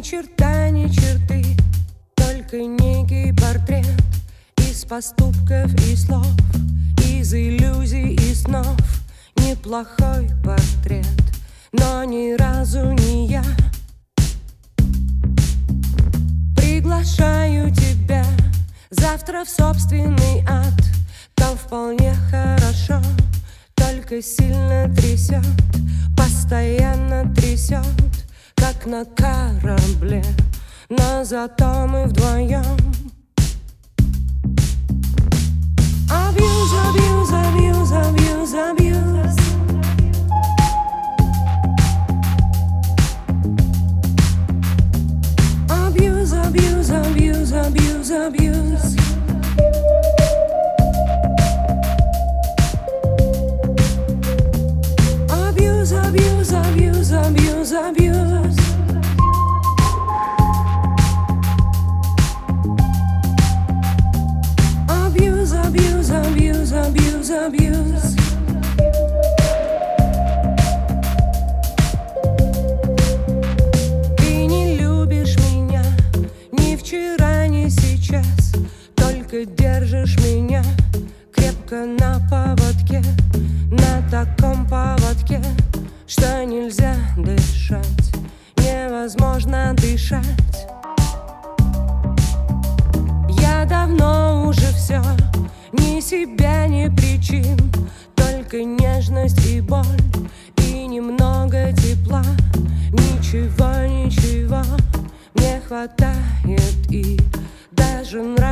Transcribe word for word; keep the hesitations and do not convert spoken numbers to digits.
черта, ни черты, только некий портрет из поступков и слов, из иллюзий и снов. Неплохой портрет, но ни разу не я. Приглашаю тебя завтра в собственный ад. Там вполне хорошо, только сильно трясет, постоянно трясет, как на корабле, но зато мы вдвоем. Абьюз, абьюз, абьюз, абьюз, абьюз. Абьюз, абьюз, абьюз, абьюз, абьюз. Абьюз, абьюз, абьюз, абьюз, абьюз. Абьюз, абьюз, абьюз, абьюз, абьюз. Ты не любишь меня ни вчера, ни сейчас, только держишь меня крепко на поводке, на таком поводке, что нельзя дышать, невозможно дышать. Я давно уже все, ни себя, ни причин, только нежность и боль, и немного тепла. Ничего, ничего мне хватает, и даже нравится.